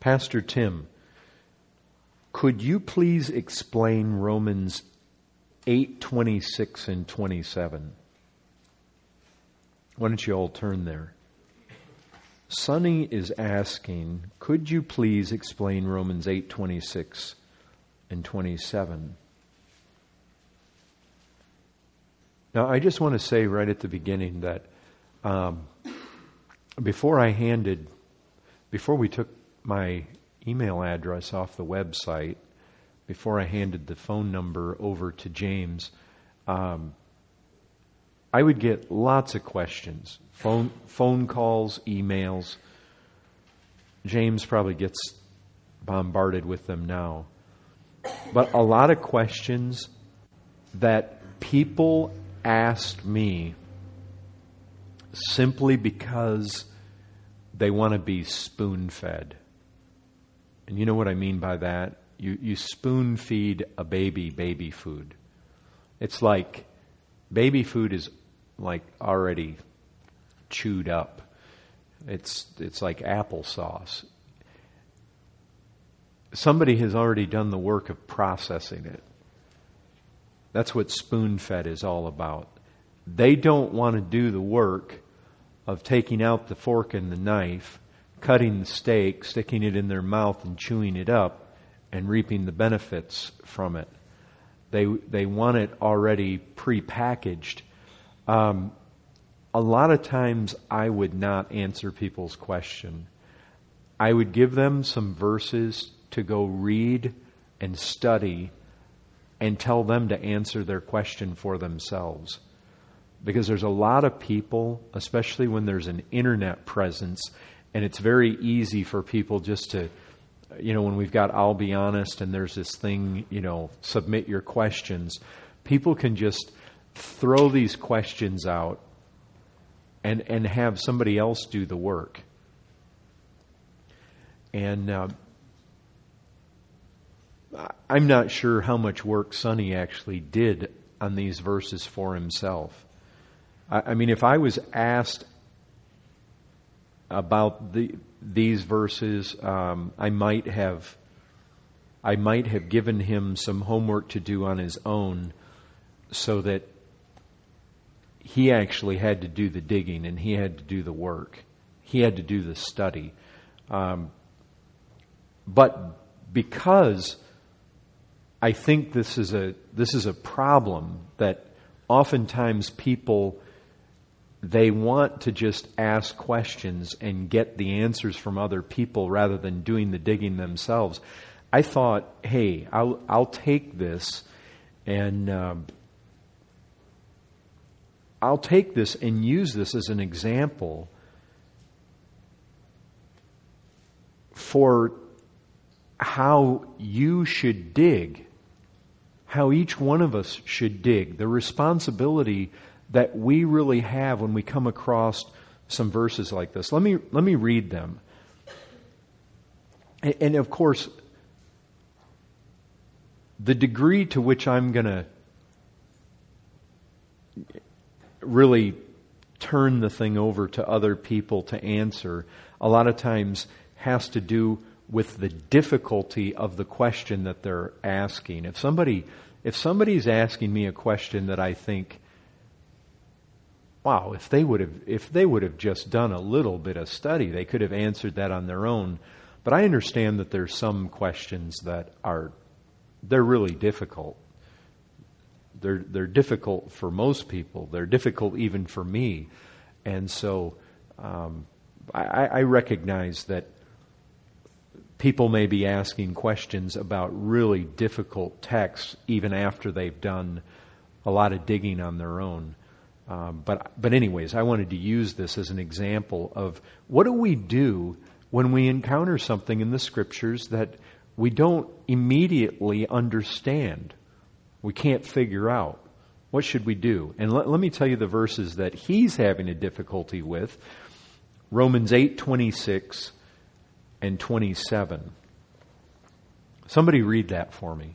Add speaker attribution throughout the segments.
Speaker 1: Pastor Tim, could you please explain Romans 8:26 and 27? Why don't you all turn there? Sonny is asking, could you please explain Romans 8:26 and 27? Now, I just want to say right at the beginning that before we took my email address off the website, before I handed the phone number over to James, I would get lots of questions, phone calls, emails. James probably gets bombarded with them now. But a lot of questions that people asked me simply because they want to be spoon-fed. And you know what I mean by that? You spoon-feed a baby food. It's like baby food is like already chewed up. It's like applesauce. Somebody has already done the work of processing it. That's what spoon-fed is all about. They don't want to do the work of taking out the fork and the knife, cutting the steak, sticking it in their mouth and chewing it up, and reaping the benefits from it. They want it already prepackaged. A lot of times I would not answer people's question. I would give them some verses to go read and study and tell them to answer their question for themselves. Because there's a lot of people, especially when there's an internet presence, and it's very easy for people just to, when we've got I'll Be Honest and there's this thing, submit your questions. People can just throw these questions out and have somebody else do the work. And I'm not sure how much work Sonny actually did on these verses for himself. I mean, if I was asked about these verses, I might have given him some homework to do on his own, so that he actually had to do the digging and he had to do the work. He had to do the study. But because I think this is a problem that oftentimes people, they want to just ask questions and get the answers from other people rather than doing the digging themselves. I thought, hey, I'll take this and use this as an example for how you should dig, how each one of us should dig, the responsibility that we really have when we come across some verses like this. Let me read them. And of course, the degree to which I'm going to really turn the thing over to other people to answer, a lot of times has to do with the difficulty of the question that they're asking. If somebody's asking me a question that I think, wow, if they would have just done a little bit of study, they could have answered that on their own. But I understand that there's some questions that they're really difficult. They're difficult for most people. They're difficult even for me. And so I recognize that people may be asking questions about really difficult texts even after they've done a lot of digging on their own. But anyways, I wanted to use this as an example of what do we do when we encounter something in the Scriptures that we don't immediately understand, we can't figure out. What should we do? And let me tell you the verses that he's having a difficulty with. Romans 8:26 and 27. Somebody read that for me.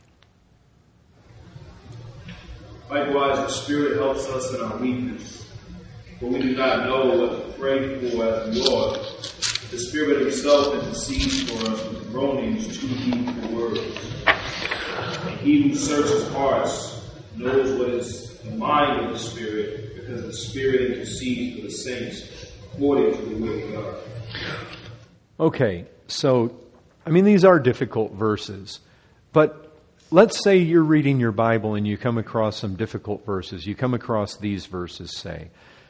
Speaker 2: Likewise, the Spirit helps us in our weakness, for we do not know what to pray for as we ought. The Spirit Himself intercedes for us with groanings too deep for words. And he who searches hearts knows what is the mind of the Spirit, because the Spirit intercedes for the saints according to the will of God.
Speaker 1: Okay, so, these are difficult verses, but let's say you're reading your Bible and you come across some difficult verses. You come across these verses, say.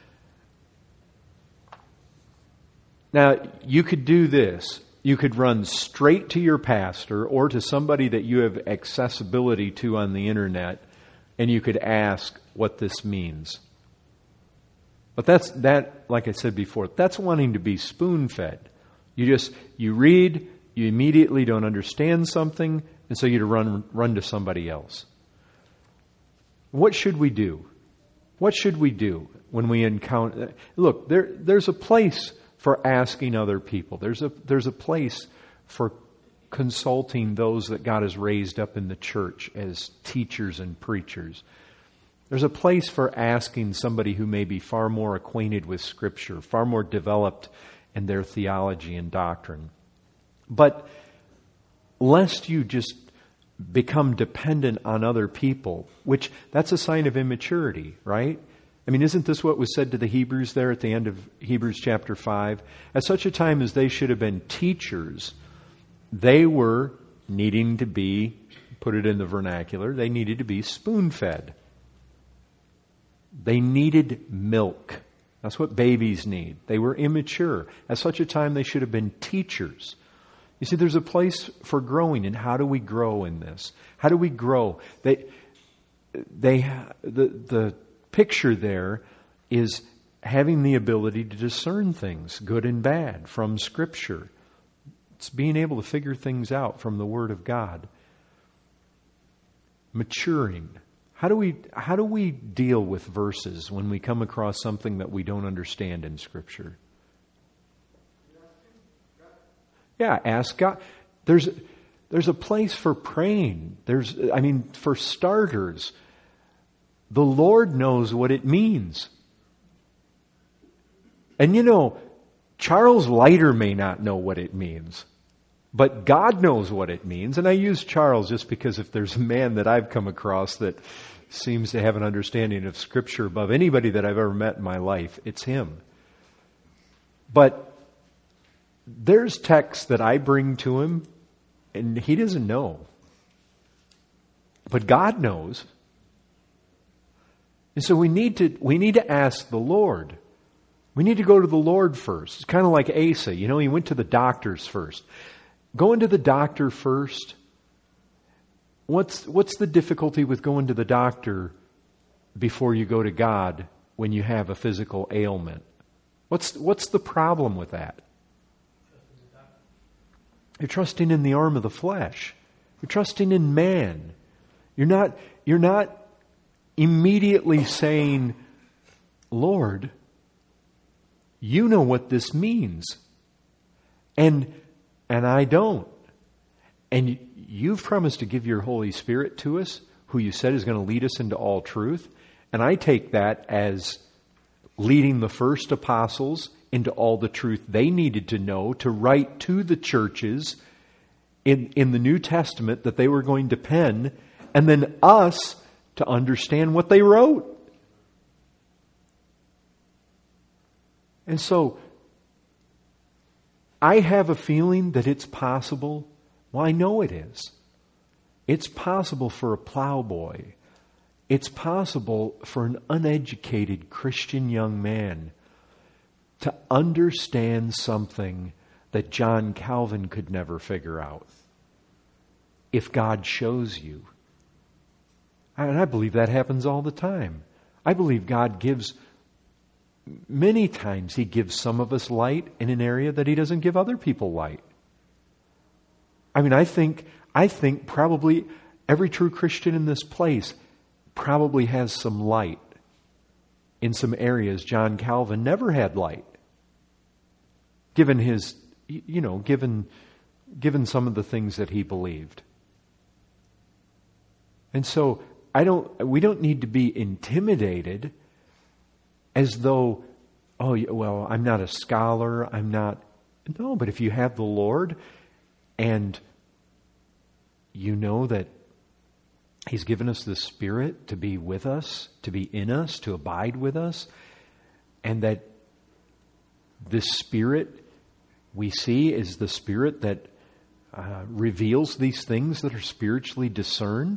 Speaker 1: Now, you could do this. You could run straight to your pastor or to somebody that you have accessibility to on the internet, and you could ask what this means. But that, like I said before, that's wanting to be spoon-fed. You read, you immediately don't understand something, and so you run to somebody else. What should we do? What should we do when we encounter... Look, there's a place for asking other people. There's a place for consulting those that God has raised up in the church as teachers and preachers. There's a place for asking somebody who may be far more acquainted with Scripture, far more developed in their theology and doctrine. But lest you just become dependent on other people, which that's a sign of immaturity, right? Isn't this what was said to the Hebrews there at the end of Hebrews chapter 5? At such a time as they should have been teachers, they were needing to be, put it in the vernacular, they needed to be spoon-fed. They needed milk. That's what babies need. They were immature. At such a time, they should have been teachers. You see, there's a place for growing, and how do we grow in this? How do we grow? The picture there is having the ability to discern things, good and bad, from Scripture. It's being able to figure things out from the Word of God. Maturing. How do we deal with verses when we come across something that we don't understand in Scripture? Yeah, ask God. There's a place for praying. For starters, the Lord knows what it means. And Charles Leiter may not know what it means, but God knows what it means. And I use Charles just because if there's a man that I've come across that seems to have an understanding of Scripture above anybody that I've ever met in my life, it's him. But there's texts that I bring to him and he doesn't know. But God knows. And so we need to ask the Lord. We need to go to the Lord first. It's kind of like Asa. He went to the doctors first. Going to the doctor first, what's the difficulty with going to the doctor before you go to God when you have a physical ailment? What's the problem with that? You're trusting in the arm of the flesh. You're trusting in man. You're not immediately saying, Lord, you know what this means. And I don't. And you've promised to give your Holy Spirit to us, who you said is going to lead us into all truth. And I take that as leading the first apostles into all the truth they needed to know to write to the churches in the New Testament that they were going to pen, and then us to understand what they wrote. And so, I have a feeling that it's possible. Well, I know it is. It's possible for a plowboy. It's possible for an uneducated Christian young man to understand something that John Calvin could never figure out, if God shows you. And I believe that happens all the time. I believe God gives, many times He gives some of us light in an area that He doesn't give other people light. I think probably every true Christian in this place probably has some light in some areas John Calvin never had light. Given his, given some of the things that he believed. And so we don't need to be intimidated as though, I'm not a scholar, No, but if you have the Lord, And you know that He's given us the Spirit to be with us, to be in us, to abide with us, and that this Spirit we see is the Spirit that reveals these things that are spiritually discerned.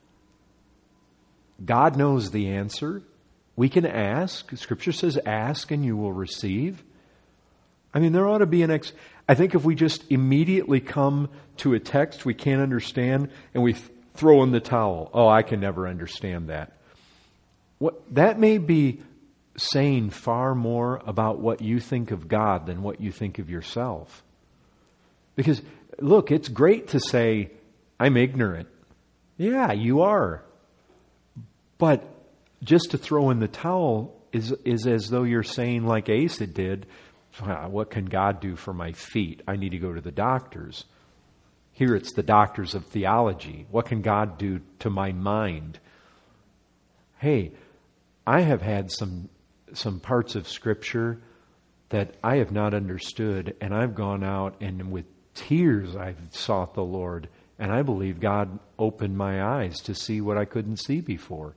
Speaker 1: God knows the answer. We can ask. Scripture says, ask and you will receive. I mean, there ought to be I think if we just immediately come to a text we can't understand and we throw in the towel, oh, I can never understand that. That may be saying far more about what you think of God than what you think of yourself. Because, look, it's great to say, I'm ignorant. Yeah, you are. But just to throw in the towel is as though you're saying, like Asa did, what can God do for my feet? I need to go to the doctors. Here it's the doctors of theology. What can God do to my mind? Hey, I have had some parts of Scripture that I have not understood, and I've gone out and with tears I've sought the Lord, and I believe God opened my eyes to see what I couldn't see before.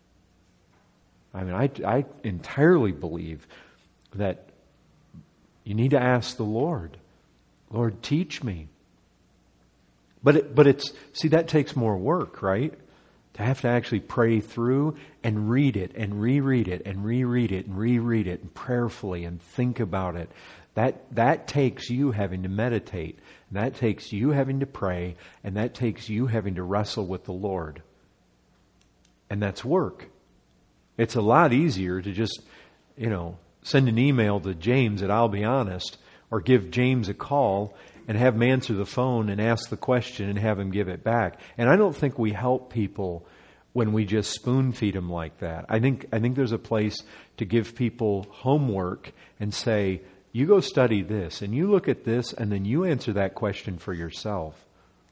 Speaker 1: I mean, I entirely believe that you need to ask the Lord, Lord, teach me. But that takes more work, right? To have to actually pray through and read it and reread it and reread it and reread it and prayerfully and think about it. That takes you having to meditate. And that takes you having to pray. And that takes you having to wrestle with the Lord. And that's work. It's a lot easier to just, send an email to James at I'll Be Honest, or give James a call and have him answer the phone and ask the question and have him give it back. And I don't think we help people when we just spoon feed them like that. I think there's a place to give people homework and say, you go study this and you look at this and then you answer that question for yourself.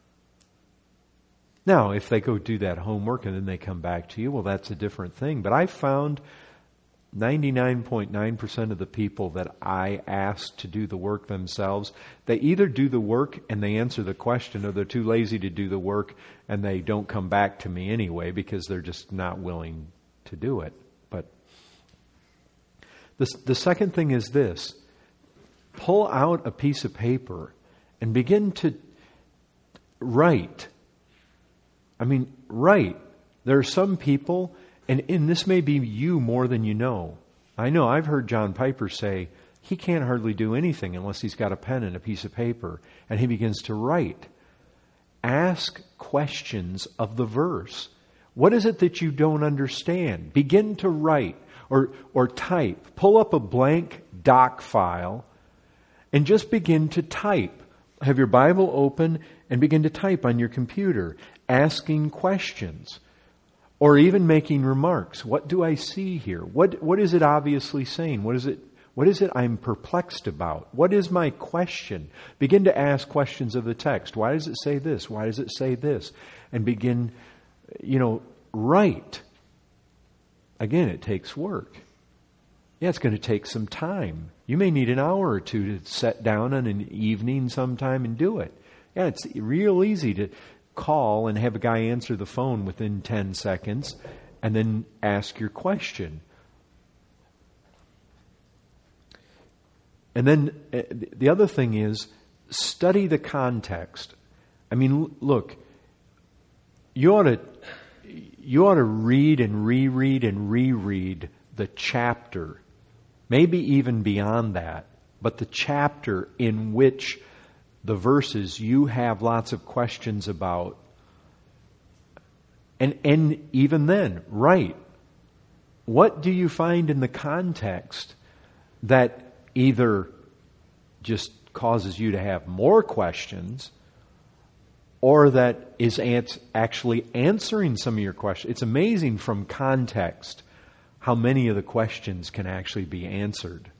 Speaker 1: Now, if they go do that homework and then they come back to you, well, that's a different thing. But I found 99.9% of the people that I ask to do the work themselves, they either do the work and they answer the question, or they're too lazy to do the work and they don't come back to me anyway because they're just not willing to do it. But the second thing is this: pull out a piece of paper and begin to write. Write. There are some people, and this may be you more than you know. I know I've heard John Piper say he can't hardly do anything unless he's got a pen and a piece of paper, and he begins to write. Ask questions of the verse. What is it that you don't understand? Begin to write or type. Pull up a blank doc file and just begin to type. Have your Bible open and begin to type on your computer, asking questions. Or even making remarks. What do I see here? What is it obviously saying? What is it I'm perplexed about? What is my question? Begin to ask questions of the text. Why does it say this? Why does it say this? And begin, write. Again, it takes work. Yeah, it's going to take some time. You may need an hour or two to sit down on an evening sometime and do it. Yeah, it's real easy to call and have a guy answer the phone within 10 seconds and then ask your question. And then the other thing is study the context. Look, you ought to read and reread and reread the chapter, maybe even beyond that, but the chapter in which the verses you have lots of questions about. And even then, write. What do you find in the context that either just causes you to have more questions or that is actually answering some of your questions? It's amazing from context how many of the questions can actually be answered.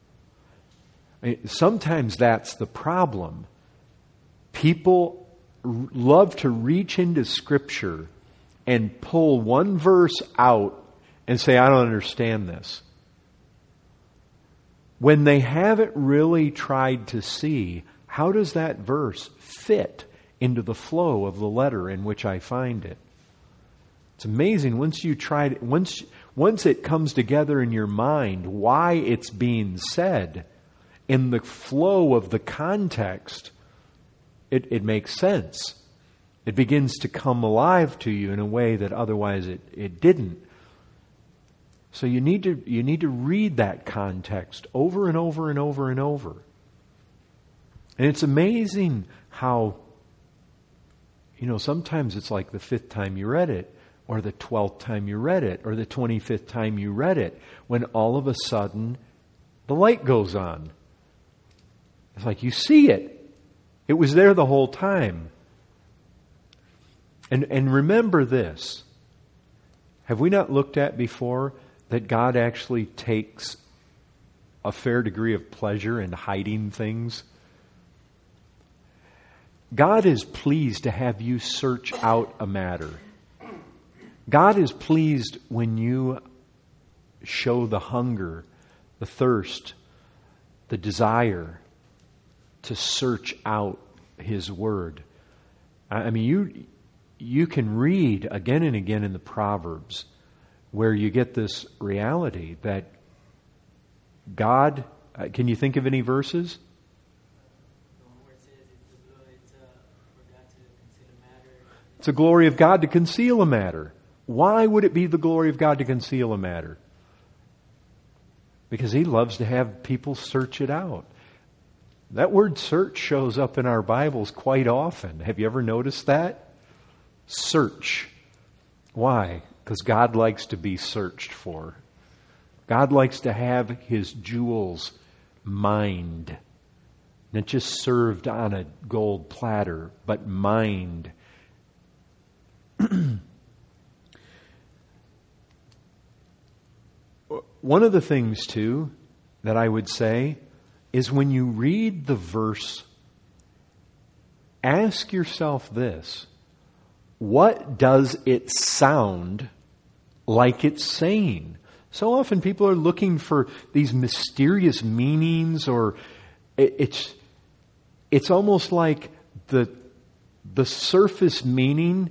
Speaker 1: Sometimes that's the problem. People love to reach into Scripture and pull one verse out and say, I don't understand this, when they haven't really tried to see how does that verse fit into the flow of the letter in which I find it? It's amazing once it comes together in your mind why it's being said in the flow of the context, it makes sense. It begins to come alive to you in a way that otherwise it didn't. So you need to read that context over and over and over and over. And it's amazing how, sometimes it's like the 5th time you read it, or the 12th time you read it, or the 25th time you read it, when all of a sudden the light goes on. It's like you see it. It was there the whole time. And remember this. Have we not looked at before that God actually takes a fair degree of pleasure in hiding things? God is pleased to have you search out a matter. God is pleased when you show the hunger, the thirst, the desire to search out His Word. I mean, you can read again and again in the Proverbs where you get this reality that God, can you think of any verses? It's the glory of God to conceal a matter. Why would it be the glory of God to conceal a matter? Because He loves to have people search it out. That word search shows up in our Bibles quite often. Have you ever noticed that? Search. Why? Because God likes to be searched for. God likes to have His jewels mined. Not just served on a gold platter, but mined. One of the things, too, that I would say is when you read the verse, ask yourself this: what does it sound like it's saying? So often people are looking for these mysterious meanings, or it's almost like the surface meaning,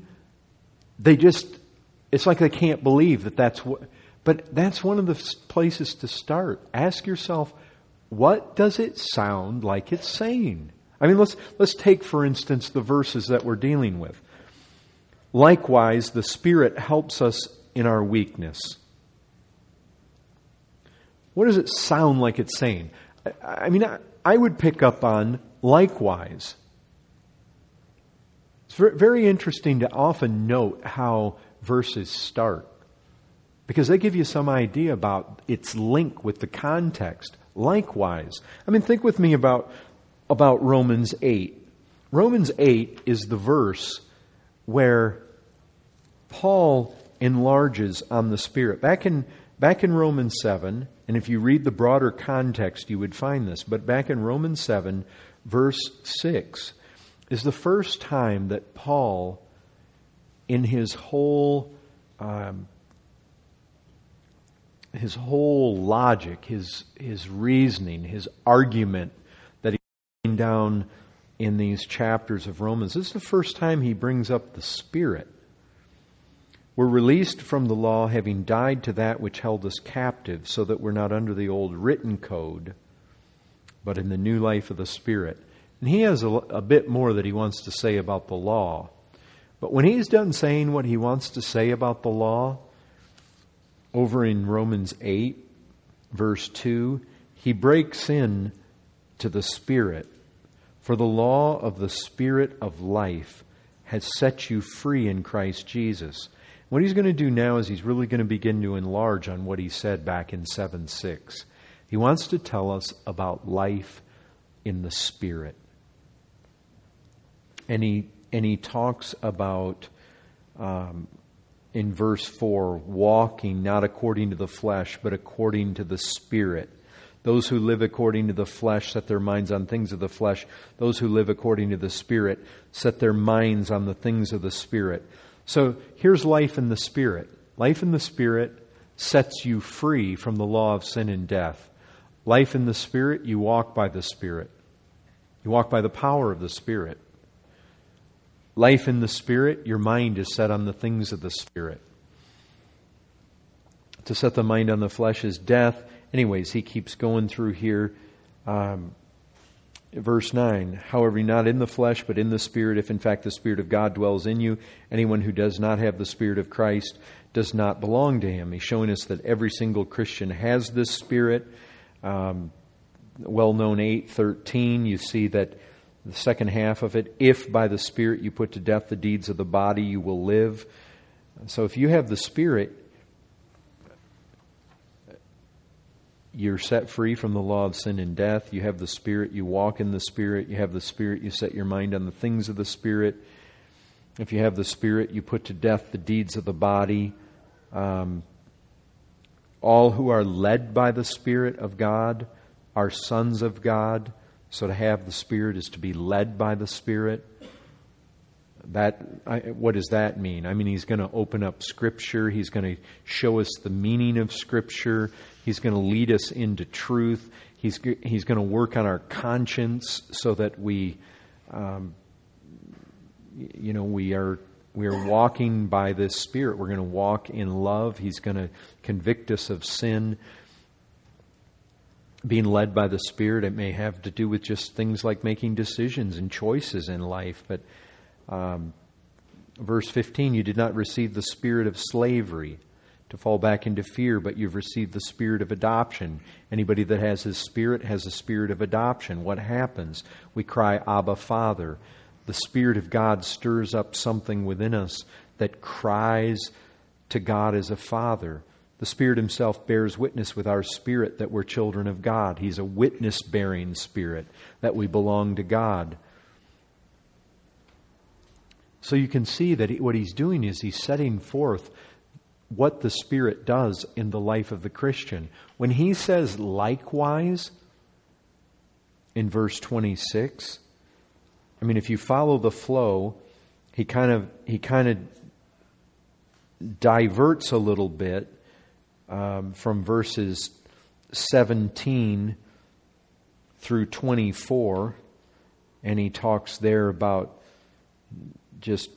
Speaker 1: it's like they can't believe that's what. But that's one of the places to start. Ask yourself, what does it sound like it's saying? I mean, let's take, for instance, the verses that we're dealing with. Likewise, the Spirit helps us in our weakness. What does it sound like it's saying? I mean, I would pick up on likewise. It's very interesting to often note how verses start, because they give you some idea about its link with the context. Likewise. I mean, think with me about Romans 8. Romans 8 is the verse where Paul enlarges on the Spirit. Back in Romans 7, and if you read the broader context, you would find this, but back in Romans 7, verse 6, is the first time that Paul, in his whole logic, his reasoning, his argument that he laid down in these chapters of Romans, this is the first time he brings up the Spirit. We're released from the law, having died to that which held us captive, so that we're not under the old written code, but in the new life of the Spirit. And he has a bit more that he wants to say about the law. But when he's done saying what he wants to say about the law, over in Romans 8, verse 2, he breaks in to the Spirit. For the law of the Spirit of life has set you free in Christ Jesus. What he's going to do now is he's really going to begin to enlarge on what he said back in 7:6. He wants to tell us about life in the Spirit. And he talks about, in verse 4, walking not according to the flesh, but according to the Spirit. Those who live according to the flesh set their minds on things of the flesh. Those who live according to the Spirit set their minds on the things of the Spirit. So here's life in the Spirit. Life in the Spirit sets you free from the law of sin and death. Life in the Spirit, you walk by the Spirit. You walk by the power of the Spirit. Life in the Spirit, your mind is set on the things of the Spirit. To set the mind on the flesh is death. Anyways, he keeps going through here. Verse 9, however, not in the flesh, but in the Spirit, if in fact the Spirit of God dwells in you. Anyone who does not have the Spirit of Christ does not belong to Him. He's showing us that every single Christian has this Spirit. Well-known 8:13, you see that the second half of it, if by the Spirit you put to death the deeds of the body, you will live. So if you have the Spirit, you're set free from the law of sin and death. You have the Spirit, you walk in the Spirit. You have the Spirit, you set your mind on the things of the Spirit. If you have the Spirit, you put to death the deeds of the body. All who are led by the Spirit of God are sons of God. So to have the Spirit is to be led by the Spirit. What does that mean? I mean, He's going to open up Scripture. He's going to show us the meaning of Scripture. He's going to lead us into truth. He's going to work on our conscience so that we are walking by this Spirit. We're going to walk in love. He's going to convict us of sin. Being led by the Spirit, it may have to do with just things like making decisions and choices in life. But verse 15, you did not receive the spirit of slavery to fall back into fear, but you've received the spirit of adoption. Anybody that has His Spirit has a spirit of adoption. What happens? We cry, Abba, Father. The Spirit of God stirs up something within us that cries to God as a Father. The Spirit Himself bears witness with our spirit that we're children of God. He's a witness-bearing Spirit, that we belong to God. So you can see that what He's doing is He's setting forth what the Spirit does in the life of the Christian. When He says likewise in verse 26, I mean, if you follow the flow, he kind of diverts a little bit from verses 17 through 24, and he talks there about just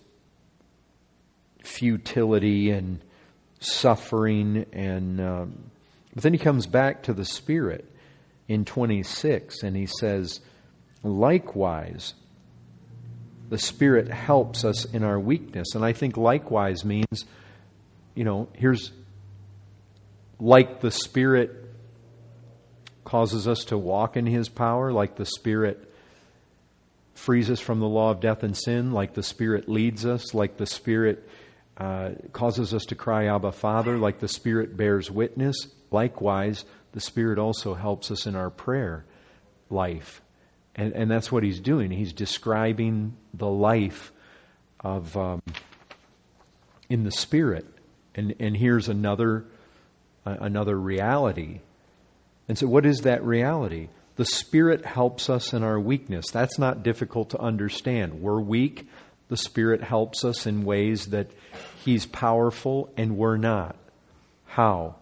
Speaker 1: futility and suffering, and but then he comes back to the Spirit in 26, and he says, likewise, the Spirit helps us in our weakness. And I think likewise means, here's like the Spirit causes us to walk in His power, like the Spirit frees us from the law of death and sin, like the Spirit leads us, like the Spirit causes us to cry, Abba, Father, like the Spirit bears witness. Likewise, the Spirit also helps us in our prayer life. And that's what He's doing. He's describing the life of in the Spirit. And here's another reality. And so what is that reality? The Spirit helps us in our weakness. That's not difficult to understand. We're weak. The Spirit helps us in ways that He's powerful and we're not. How?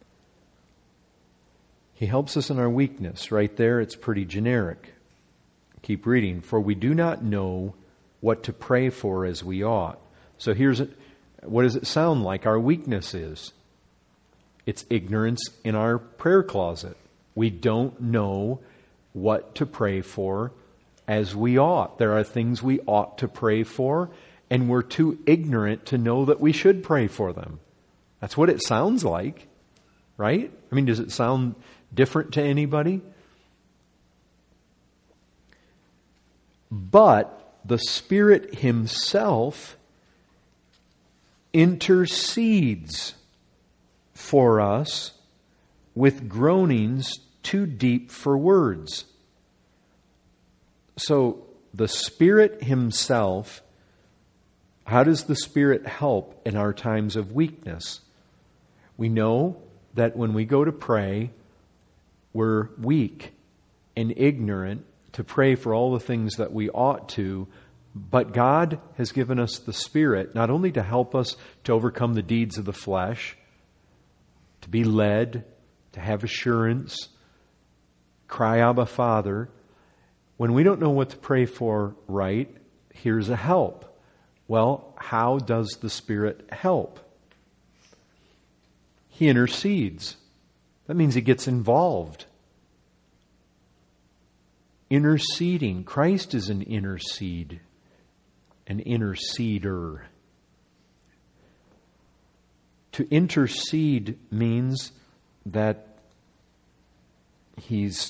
Speaker 1: He helps us in our weakness. Right there, it's pretty generic. Keep reading. For we do not know what to pray for as we ought. So what does it sound like our weakness is? It's ignorance in our prayer closet. We don't know what to pray for as we ought. There are things we ought to pray for, and we're too ignorant to know that we should pray for them. That's what it sounds like, right? I mean, does it sound different to anybody? But the Spirit Himself intercedes for us with groanings too deep for words. So the Spirit Himself, how does the Spirit help in our times of weakness? We know that when we go to pray, we're weak and ignorant to pray for all the things that we ought to, but God has given us the Spirit not only to help us to overcome the deeds of the flesh, to be led, to have assurance, cry Abba Father, when we don't know what to pray for right, here's a help. Well, how does the Spirit help? He intercedes. That means He gets involved. Interceding. Christ is an interceder. To intercede means that He's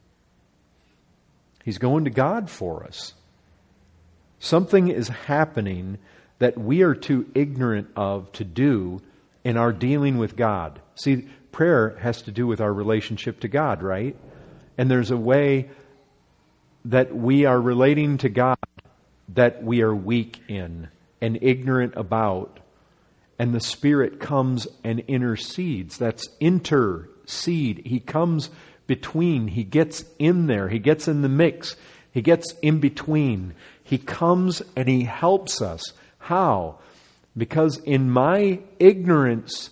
Speaker 1: going to God for us. Something is happening that we are too ignorant of to do in our dealing with God. See, prayer has to do with our relationship to God, right? And there's a way that we are relating to God that we are weak in and ignorant about. And the Spirit comes and intercedes. That's intercede. He comes between. He gets in there. He gets in the mix. He gets in between. He comes and He helps us. How? Because in my ignorance,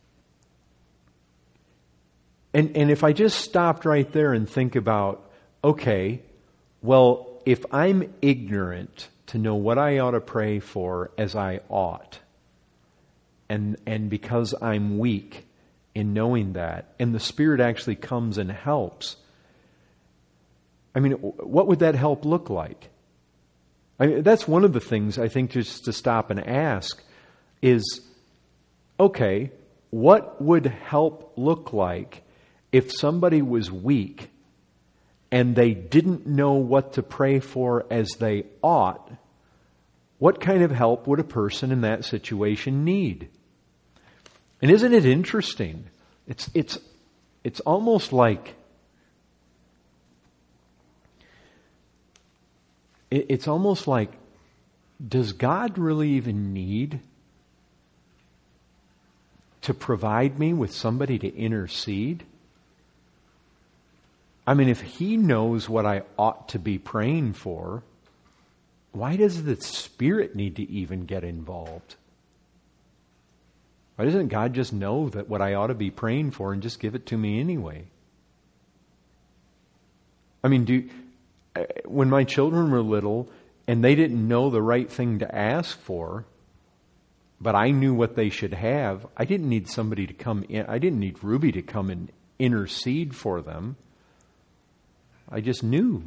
Speaker 1: and if I just stopped right there and think about, okay, well, if I'm ignorant to know what I ought to pray for as I ought, and because I'm weak in knowing that, and the Spirit actually comes and helps, I mean, what would that help look like? I mean, that's one of the things I think just to stop and ask is, okay, what would help look like if somebody was weak and they didn't know what to pray for as they ought? What kind of help would a person in that situation need? And isn't it interesting? It's almost like does God really even need to provide me with somebody to intercede? I mean, if He knows what I ought to be praying for, why does the Spirit need to even get involved? Why doesn't God just know that what I ought to be praying for and just give it to me anyway? I mean, when my children were little and they didn't know the right thing to ask for, but I knew what they should have, I didn't need somebody to come in. I didn't need Ruby to come and intercede for them. I just knew.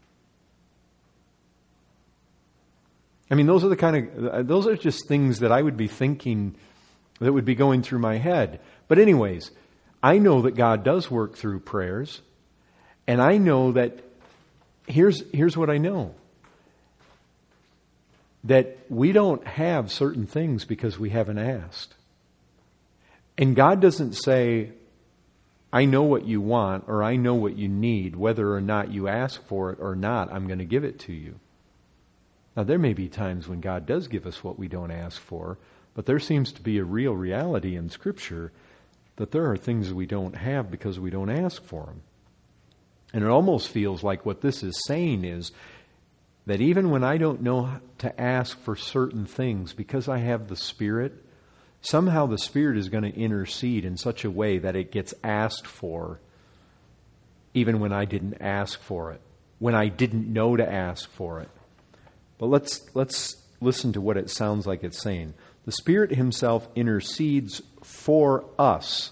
Speaker 1: I mean, those are just things that I would be thinking, that would be going through my head. But anyways, I know that God does work through prayers, and I know that here's what I know. That we don't have certain things because we haven't asked. And God doesn't say, I know what you want or I know what you need, whether or not you ask for it or not, I'm going to give it to you. Now, there may be times when God does give us what we don't ask for, but there seems to be a real reality in Scripture that there are things we don't have because we don't ask for them. And it almost feels like what this is saying is that even when I don't know to ask for certain things, because I have the Spirit, somehow the Spirit is going to intercede in such a way that it gets asked for, even when I didn't ask for it, when I didn't know to ask for it. But let's listen to what it sounds like it's saying. The Spirit Himself intercedes for us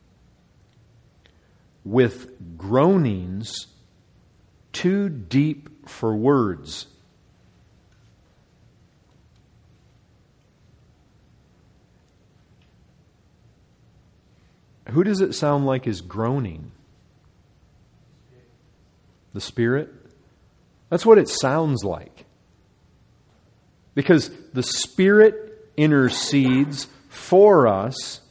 Speaker 1: with groanings too deep for words. Who does it sound like is groaning? The Spirit? That's what it sounds like. Because the Spirit intercedes for us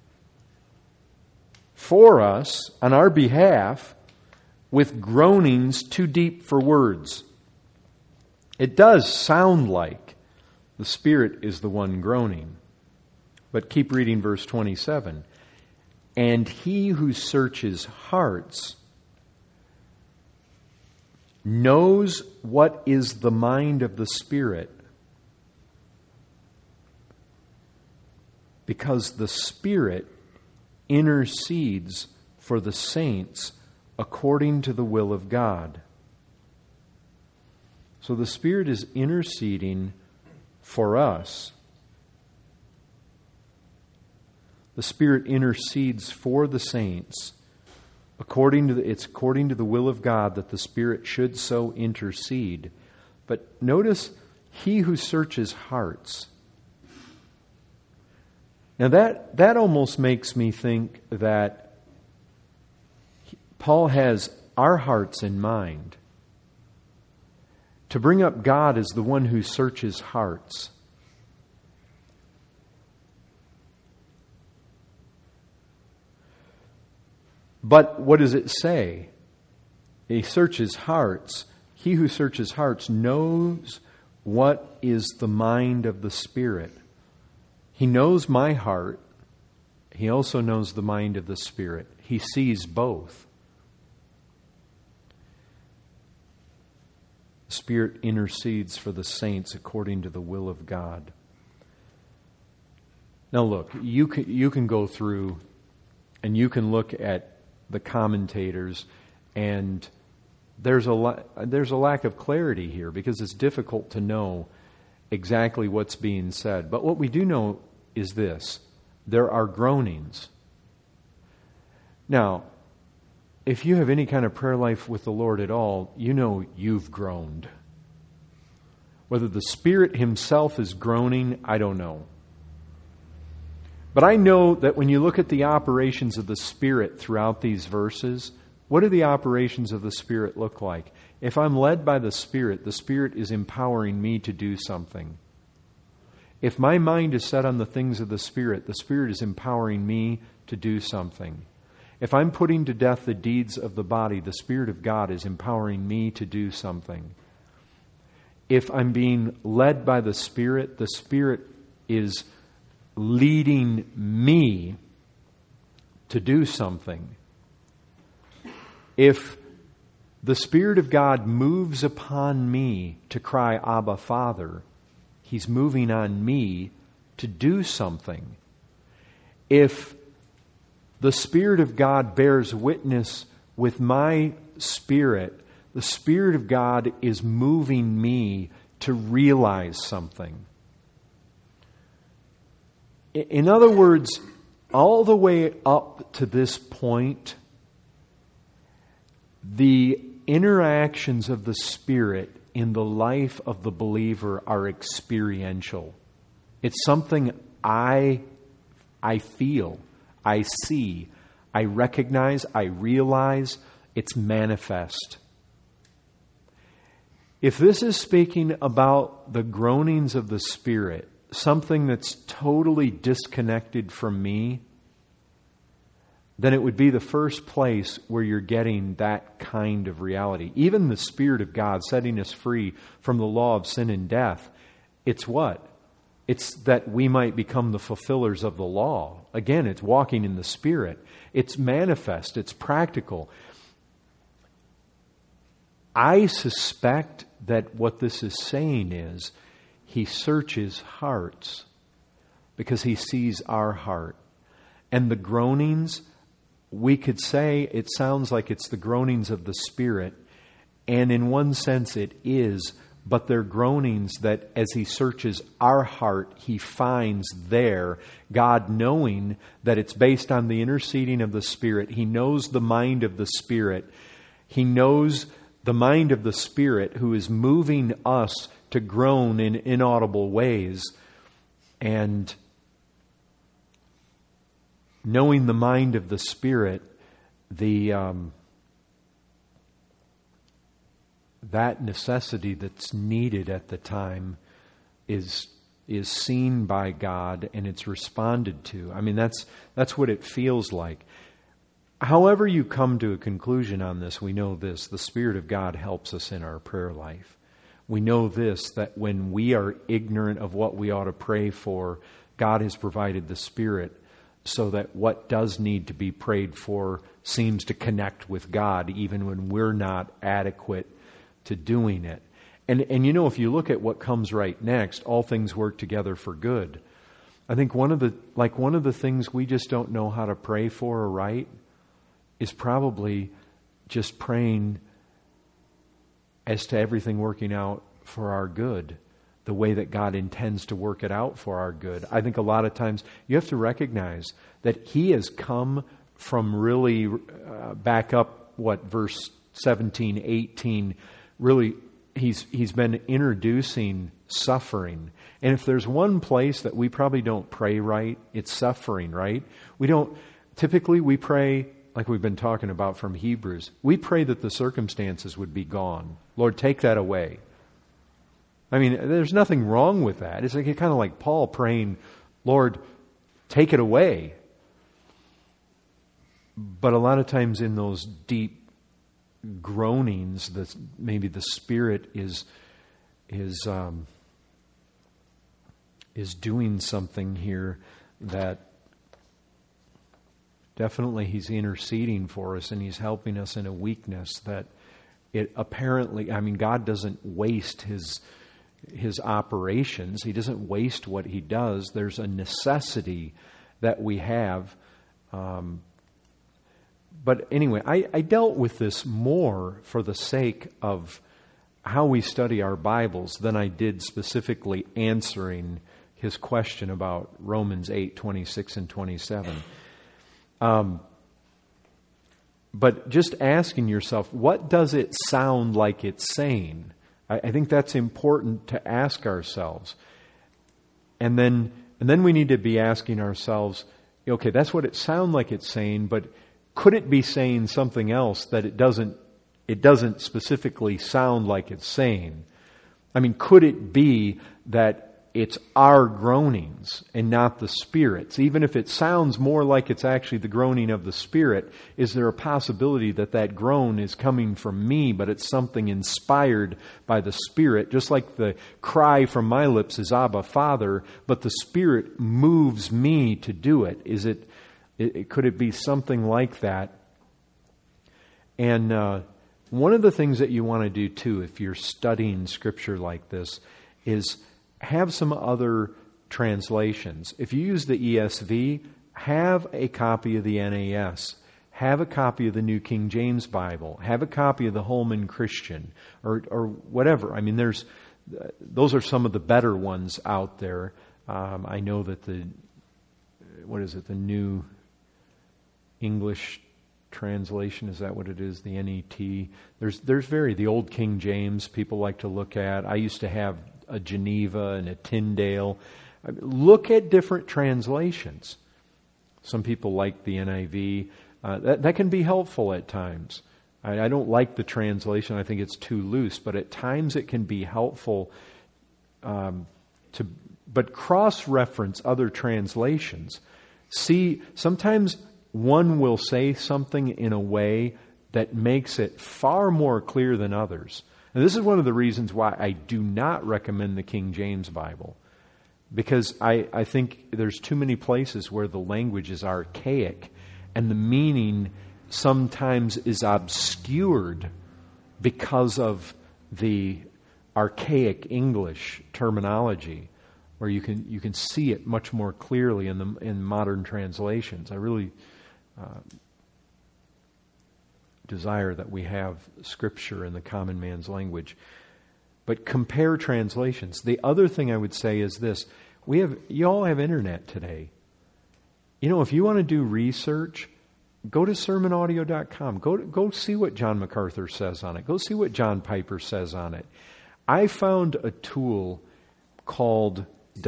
Speaker 1: on our behalf with groanings too deep for words. It does sound like the Spirit is the one groaning. But keep reading verse 27. And He who searches hearts knows what is the mind of the Spirit, because the Spirit intercedes for the saints according to the will of God. So the Spirit is interceding for us. The Spirit intercedes for the saints. It's according to the will of God that the Spirit should so intercede. But notice, He who searches hearts. Now that almost makes me think that Paul has our hearts in mind. To bring up God as the one who searches hearts. But what does it say? He searches hearts. He who searches hearts knows what is the mind of the Spirit. He knows my heart. He also knows the mind of the Spirit. He sees both. The Spirit intercedes for the saints according to the will of God. Now look, you can go through and you can look at the commentators, and there's a lack of clarity here because it's difficult to know exactly what's being said. But what we do know is this: there are groanings. Now, if you have any kind of prayer life with the Lord at all, you know you've groaned. Whether the Spirit Himself is groaning, I don't know. But I know that when you look at the operations of the Spirit throughout these verses, what do the operations of the Spirit look like? If I'm led by the Spirit is empowering me to do something. If my mind is set on the things of the Spirit is empowering me to do something. If I'm putting to death the deeds of the body, the Spirit of God is empowering me to do something. If I'm being led by the Spirit is leading me to do something. If the Spirit of God moves upon me to cry, Abba, Father, He's moving on me to do something. If the Spirit of God bears witness with my spirit, the Spirit of God is moving me to realize something. In other words, all the way up to this point, the interactions of the Spirit in the life of the believer are experiential. It's something I feel, I see, I recognize, I realize. It's manifest. If this is speaking about the groanings of the Spirit, something that's totally disconnected from me, then it would be the first place where you're getting that kind of reality. Even the Spirit of God setting us free from the law of sin and death, it's what? It's that we might become the fulfillers of the law. Again, it's walking in the Spirit. It's manifest. It's practical. I suspect that what this is saying is He searches hearts because He sees our heart. And the groanings, we could say it sounds like it's the groanings of the Spirit. And in one sense it is, but they're groanings that as He searches our heart, He finds there, God knowing that it's based on the interceding of the Spirit. He knows the mind of the Spirit. He knows the mind of the Spirit who is moving us to groan in inaudible ways. And knowing the mind of the Spirit, that necessity that's needed at the time is seen by God and it's responded to. I mean, that's what it feels like. However you come to a conclusion on this, we know this: the Spirit of God helps us in our prayer life. We know this, that when we are ignorant of what we ought to pray for, God has provided the Spirit so that what does need to be prayed for seems to connect with God even when we're not adequate to doing it. And you know, if you look at what comes right next, all things work together for good. I think one of the things we just don't know how to pray for right is probably just praying as to everything working out for our good, the way that God intends to work it out for our good. I think a lot of times you have to recognize that He has come from really back up, verse 17, 18, really He's been introducing suffering. And if there's one place that we probably don't pray right, it's suffering, right? Typically we pray, like we've been talking about from Hebrews, we pray that the circumstances would be gone. Lord, take that away. I mean, there's nothing wrong with that. It's kind of like Paul praying, Lord, take it away. But a lot of times in those deep groanings, maybe the Spirit is doing something here that definitely He's interceding for us, and He's helping us in a weakness that it apparently, God doesn't waste His operations. He doesn't waste what He does. There's a necessity that we have. But anyway, I dealt with this more for the sake of how we study our Bibles than I did specifically answering his question about Romans 8, 26 and 27. But just asking yourself, what does it sound like it's saying? I think that's important to ask ourselves. And then we need to be asking ourselves, okay, that's what it sounds like it's saying, but could it be saying something else that it doesn't specifically sound like it's saying? Could it be that it's our groanings and not the Spirit's? Even if it sounds more like it's actually the groaning of the Spirit, is there a possibility that groan is coming from me, but it's something inspired by the Spirit? Just like the cry from my lips is Abba, Father, but the Spirit moves me to do it. Could it be something like that? And one of the things that you want to do too, if you're studying Scripture like this, is have some other translations. If you use the ESV, have a copy of the NAS. Have a copy of the New King James Bible. Have a copy of the Holman Christian, or whatever. Those are some of the better ones out there. I know that the New English translation, is that what it is? The NET. There's the Old King James people like to look at. I used to have a Geneva and a Tyndale. Look at different translations. Some people like the NIV. That can be helpful at times. I don't like the translation. I think it's too loose, but at times it can be helpful but cross-reference other translations. See, sometimes one will say something in a way that makes it far more clear than others. And this is one of the reasons why I do not recommend the King James Bible. Because I think there's too many places where the language is archaic and the meaning sometimes is obscured because of the archaic English terminology, where you can see it much more clearly in modern translations. I really desire that we have Scripture in the common man's language. But compare translations. The other thing I would say is this. You all have internet today. If you want to do research, go to sermonaudio.com. Go see what John MacArthur says on it. Go see what John Piper says on it. I found a tool called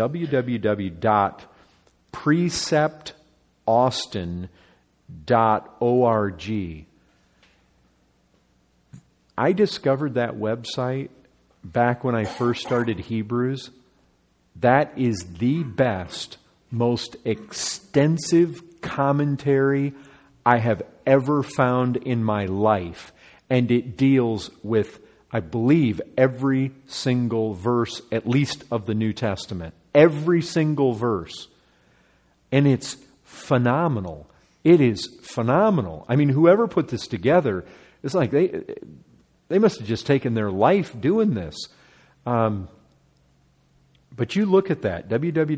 Speaker 1: www.preceptaustin.org. I discovered that website back when I first started Hebrews. That is the best, most extensive commentary I have ever found in my life. And it deals with, I believe, every single verse, at least of the New Testament. Every single verse. And it's phenomenal. It is phenomenal. Whoever put this together, it's like they must have just taken their life doing this. But you look at that,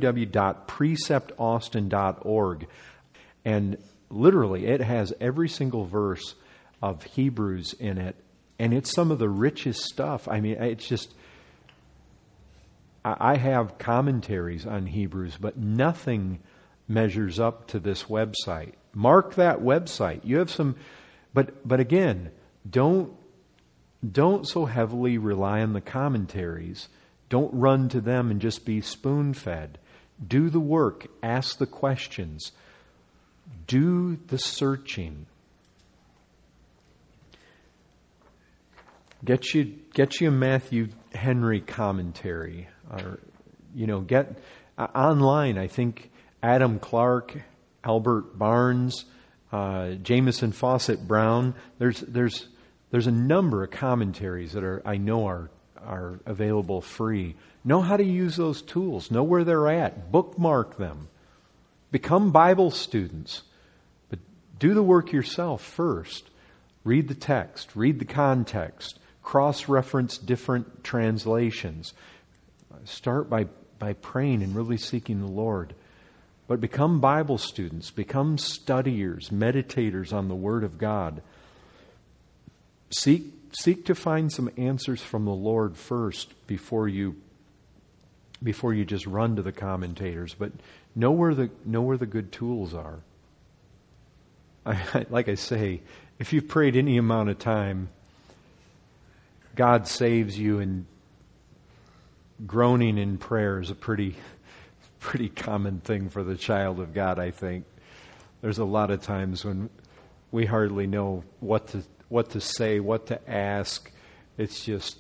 Speaker 1: www.preceptaustin.org, and literally it has every single verse of Hebrews in it, and it's some of the richest stuff. It's just, I have commentaries on Hebrews, but nothing measures up to this website. Mark that website. You have some, but again, don't so heavily rely on the commentaries. Don't run to them and just be spoon-fed. Do the work. Ask the questions. Do the searching. Get you a Matthew Henry commentary, or get online. I think Adam Clark, Albert Barnes, Jamieson Fawcett Brown. There's a number of commentaries that I know are available free. Know how to use those tools. Know where they're at. Bookmark them. Become Bible students. But do the work yourself first. Read the text. Read the context. Cross-reference different translations. Start by praying and really seeking the Lord. But become Bible students. Become studiers, meditators on the Word of God. Seek to find some answers from the Lord first before you just run to the commentators. But know where the good tools are. Like I say, if you've prayed any amount of time, God saves you, and groaning in prayer is a pretty common thing for the child of God, I think. There's a lot of times when we hardly know what to say, what to ask. It's just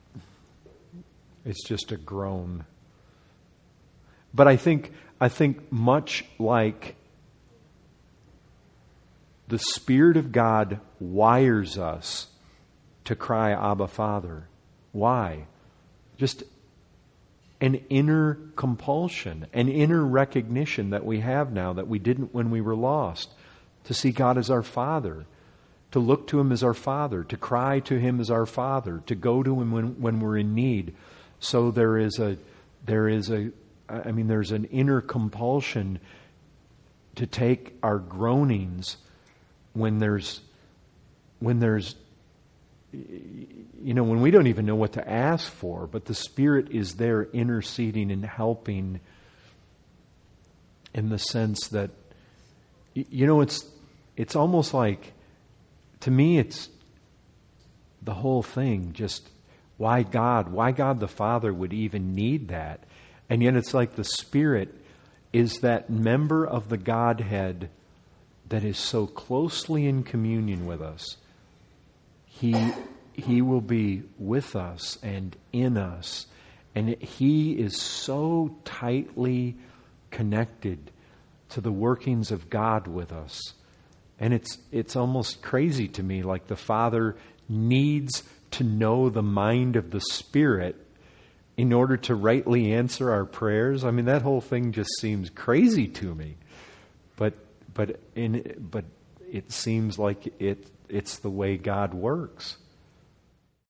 Speaker 1: a groan. But I think much like the Spirit of God wires us to cry, Abba, Father. Why? Just an inner compulsion, an inner recognition that we have now that we didn't when we were lost, to see God as our Father, to look to Him as our Father, to cry to Him as our Father, to go to Him when we're in need. So there's an inner compulsion to take our groanings when we don't even know what to ask for, but the Spirit is there interceding and helping, in the sense that, it's almost like, to me, it's the whole thing, just why God the Father would even need that. And yet it's like the Spirit is that member of the Godhead that is so closely in communion with us. He will be with us and in us. And He is so tightly connected to the workings of God with us. And it's almost crazy to me, like the Father needs to know the mind of the Spirit in order to rightly answer our prayers. I mean, that whole thing just seems crazy to me. But it seems like it's the way God works.